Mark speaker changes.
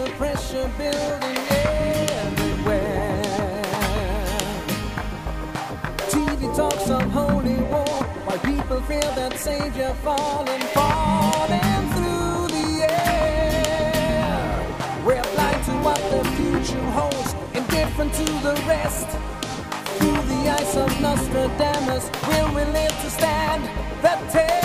Speaker 1: the pressure building everywhere. TV talks of holy war, while people fear that Savior falling through the air. We're blind to what the future holds, indifferent to the rest. Through the eyes of Nostradamus, will we live to stand the test?